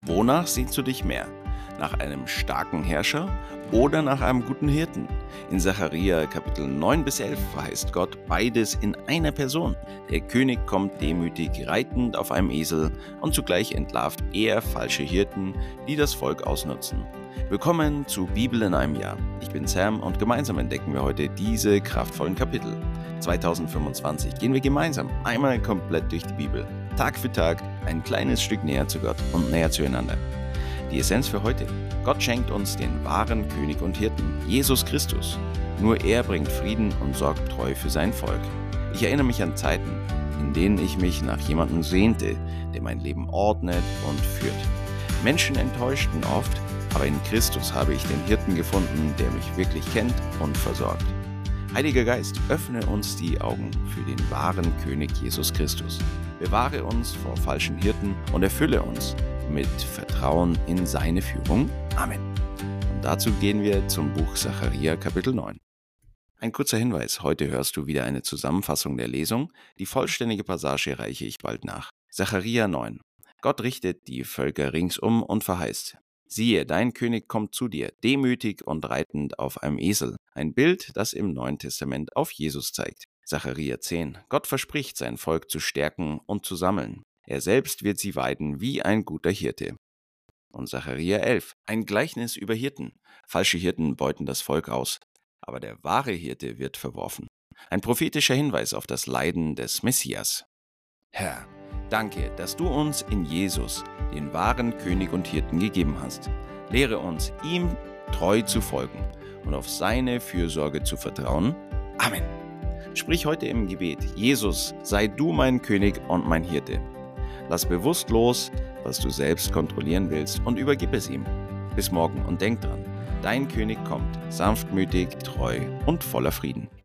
Wonach sehnst du dich mehr? Nach einem starken Herrscher oder nach einem guten Hirten? In Sacharja Kapitel 9 bis 11 verheißt Gott beides in einer Person. Der König kommt demütig reitend auf einem Esel und zugleich entlarvt er falsche Hirten, die das Volk ausnutzen. Willkommen zu Bibel in einem Jahr. Ich bin Sam und gemeinsam entdecken wir heute diese kraftvollen Kapitel. 2025 gehen wir gemeinsam einmal komplett durch die Bibel. Tag für Tag ein kleines Stück näher zu Gott und näher zueinander. Die Essenz für heute: Gott schenkt uns den wahren König und Hirten, Jesus Christus. Nur er bringt Frieden und sorgt treu für sein Volk. Ich erinnere mich an Zeiten, in denen ich mich nach jemandem sehnte, der mein Leben ordnet und führt. Menschen enttäuschten oft, aber in Christus habe ich den Hirten gefunden, der mich wirklich kennt und versorgt. Heiliger Geist, öffne uns die Augen für den wahren König Jesus Christus. Bewahre uns vor falschen Hirten und erfülle uns mit Vertrauen in seine Führung. Amen. Und dazu gehen wir zum Buch Sacharja Kapitel 9. Ein kurzer Hinweis: Heute hörst du wieder eine Zusammenfassung der Lesung. Die vollständige Passage reiche ich bald nach. Sacharja 9. Gott richtet die Völker ringsum und verheißt: Siehe, dein König kommt zu dir, demütig und reitend auf einem Esel. Ein Bild, das im Neuen Testament auf Jesus zeigt. Sacharja 10. Gott verspricht, sein Volk zu stärken und zu sammeln. Er selbst wird sie weiden wie ein guter Hirte. Und Sacharja 11. Ein Gleichnis über Hirten. Falsche Hirten beuten das Volk aus, aber der wahre Hirte wird verworfen. Ein prophetischer Hinweis auf das Leiden des Messias. Herr, danke, dass du uns in Jesus, den wahren König und Hirten, gegeben hast. Lehre uns, ihm treu zu folgen und auf seine Fürsorge zu vertrauen. Amen. Sprich heute im Gebet: Jesus, sei du mein König und mein Hirte. Lass bewusst los, was du selbst kontrollieren willst, und übergib es ihm. Bis morgen und denk dran: Dein König kommt, sanftmütig, treu und voller Frieden.